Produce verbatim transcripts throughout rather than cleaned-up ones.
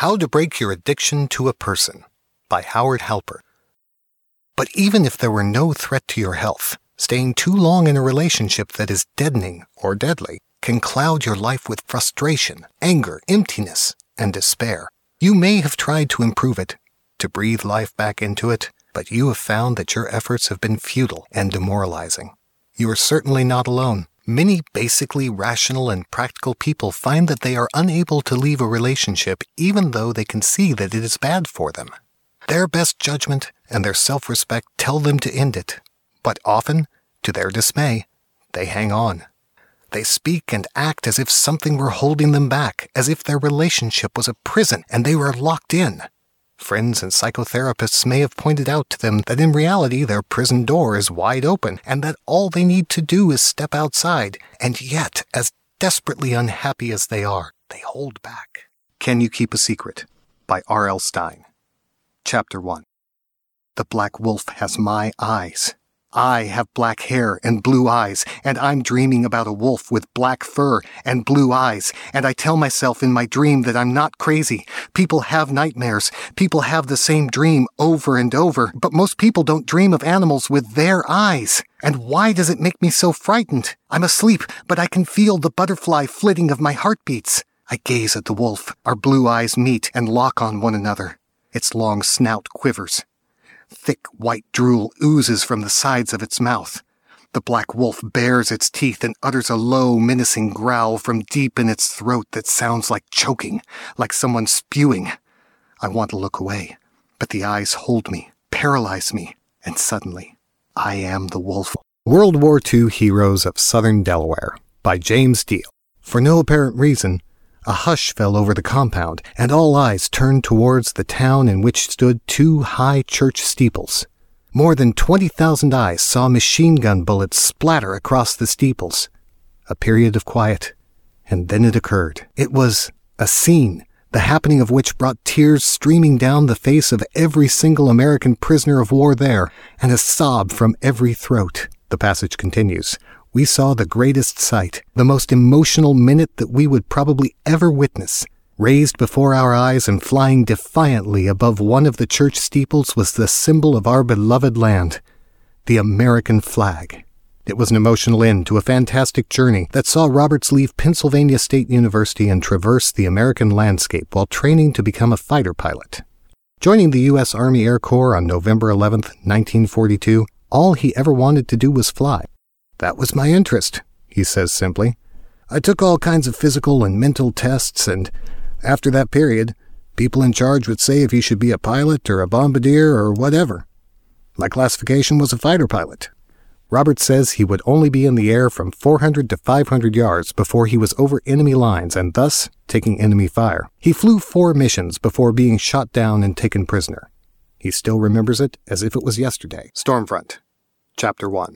How to Break Your Addiction to a Person by Howard Halper. But even if there were no threat to your health, staying too long in a relationship that is deadening or deadly can cloud your life with frustration, anger, emptiness, and despair. You may have tried to improve it, to breathe life back into it, but you have found that your efforts have been futile and demoralizing. You are certainly not alone. Many basically rational and practical people find that they are unable to leave a relationship even though they can see that it is bad for them. Their best judgment and their self-respect tell them to end it, but often, to their dismay, they hang on. They speak and act as if something were holding them back, as if their relationship was a prison and they were locked in. Friends and psychotherapists may have pointed out to them that in reality their prison door is wide open and that all they need to do is step outside, and yet, as desperately unhappy as they are, they hold back. Can You Keep a Secret? By R L Stine. Chapter one. The black wolf has my eyes. I have black hair and blue eyes, and I'm dreaming about a wolf with black fur and blue eyes, and I tell myself in my dream that I'm not crazy. People have nightmares. People have the same dream over and over, but most people don't dream of animals with their eyes. And why does it make me so frightened? I'm asleep, but I can feel the butterfly flitting of my heartbeats. I gaze at the wolf. Our blue eyes meet and lock on one another. Its long snout quivers. Thick white drool oozes from the sides of its mouth. The black wolf bares its teeth and utters a low, menacing growl from deep in its throat that sounds like choking, like someone spewing. I want to look away, but the eyes hold me, paralyze me, and suddenly, I am the wolf. World War Two Heroes of Southern Delaware by James Deal. For no apparent reason, a hush fell over the compound, and all eyes turned towards the town in which stood two high church steeples. More than twenty thousand eyes saw machine gun bullets splatter across the steeples. A period of quiet, and then it occurred. It was a scene, the happening of which brought tears streaming down the face of every single American prisoner of war there, and a sob from every throat. The passage continues. We saw the greatest sight, the most emotional minute that we would probably ever witness. Raised before our eyes and flying defiantly above one of the church steeples was the symbol of our beloved land, the American flag. It was an emotional end to a fantastic journey that saw Roberts leave Pennsylvania State University and traverse the American landscape while training to become a fighter pilot. Joining the U S Army Air Corps on November eleventh, nineteen forty-two, all he ever wanted to do was fly. That was my interest, he says simply. I took all kinds of physical and mental tests, and after that period, people in charge would say if he should be a pilot or a bombardier or whatever. My classification was a fighter pilot. Robert says he would only be in the air from four hundred to five hundred yards before he was over enemy lines and thus taking enemy fire. He flew four missions before being shot down and taken prisoner. He still remembers it as if it was yesterday. Stormfront. Chapter one.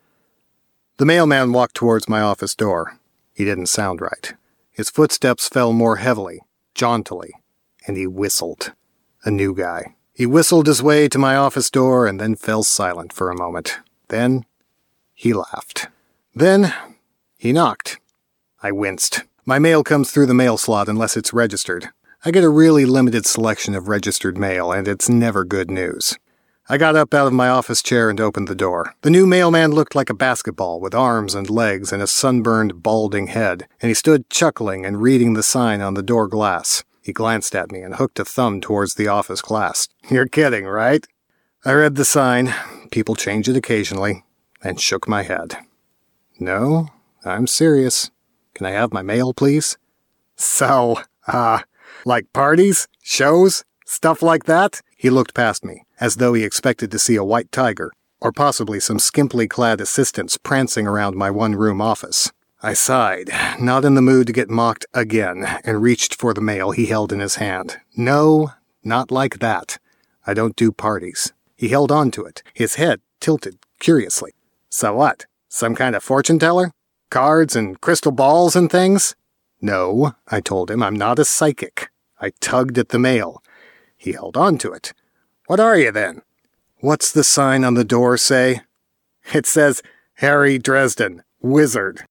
The mailman walked towards my office door. He didn't sound right. His footsteps fell more heavily, jauntily, and he whistled. A new guy. He whistled his way to my office door and then fell silent for a moment. Then, he laughed. Then, he knocked. I winced. My mail comes through the mail slot unless it's registered. I get a really limited selection of registered mail, and it's never good news. I got up out of my office chair and opened the door. The new mailman looked like a basketball with arms and legs and a sunburned, balding head, and he stood chuckling and reading the sign on the door glass. He glanced at me and hooked a thumb towards the office glass. You're kidding, right? I read the sign, people change it occasionally, and shook my head. No, I'm serious. Can I have my mail, please? So, uh, like parties, shows, stuff like that? He looked past me, as though he expected to see a white tiger, or possibly some skimpily clad assistants prancing around my one-room office. I sighed, not in the mood to get mocked again, and reached for the mail he held in his hand. No, not like that. I don't do parties. He held on to it, his head tilted curiously. So what? Some kind of fortune teller? Cards and crystal balls and things? No, I told him, I'm not a psychic. I tugged at the mail. He held on to it. What are you then? What's the sign on the door say? It says, Harry Dresden, Wizard.